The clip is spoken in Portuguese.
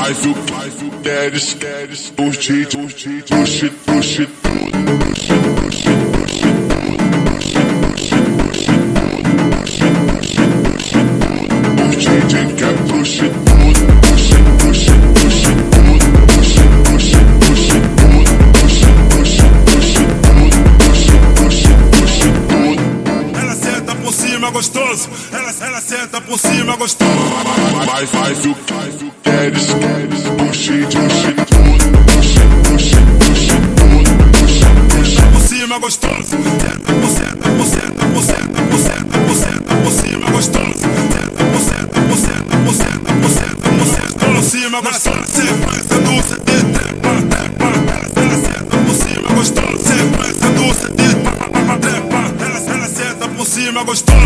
faz o queres, puxe, puxe, puxe tudo. O DJ quer puxe tudo, puxe, puxe, puxe tudo, puxe, puxe, puxe tudo, puxe, puxe, puxe tudo, puxe, puxe, puxe tudo. Ela senta por cima gostoso, ela senta por cima gostoso. Faz o queres, puxe, puxe tudo, puxe, puxe, puxe tudo, puxe, puxe. Por cima gostoso, senta por cima gostoso, senta por cima gostoso. Sequência do CD, trepa, ela senta por cima gostoso. Sequência do CD, trepa, ela senta por cima gostoso.